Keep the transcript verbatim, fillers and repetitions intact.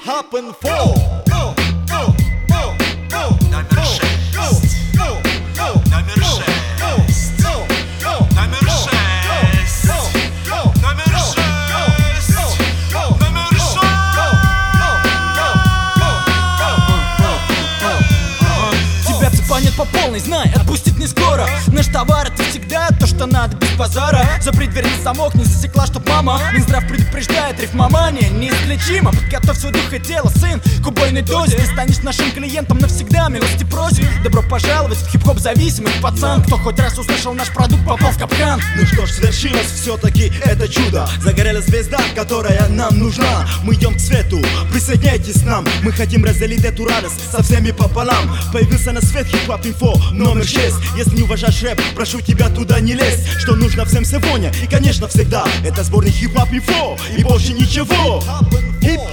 Hip-Hop Info. Номер шесть. Номер шесть. Номер шесть. Номер шесть. Номер шесть. Тебя цепанет по полной, знай, отпустит не скоро. Наш товар это всегда то, что надо без базара. Запри дверь на замок, не засекла, чтоб мама. Минздрав предупреждает, рифмомания неизлечима. Подготовь свой дух и тело, сын, к убойной дозе. Ты станешь нашим клиентом навсегда, милости просим. Добро пожаловать в хип-хоп зависимый пацан. Кто хоть раз услышал наш продукт, попал в капкан. Ну что ж, свершилось все-таки это чудо. Загорелась звезда, которая нам нужна. Мы идем к свету, присоединяйтесь к нам. Мы хотим разделить эту радость со всеми пополам. Появился на свет Hip-Hop Info номер шесть. Если не уважаешь рэп, прошу тебя туда не лезь. Что нужно всем сегодня и конечно всегда, это сборник Hip-Hop Info и больше ничего. Hip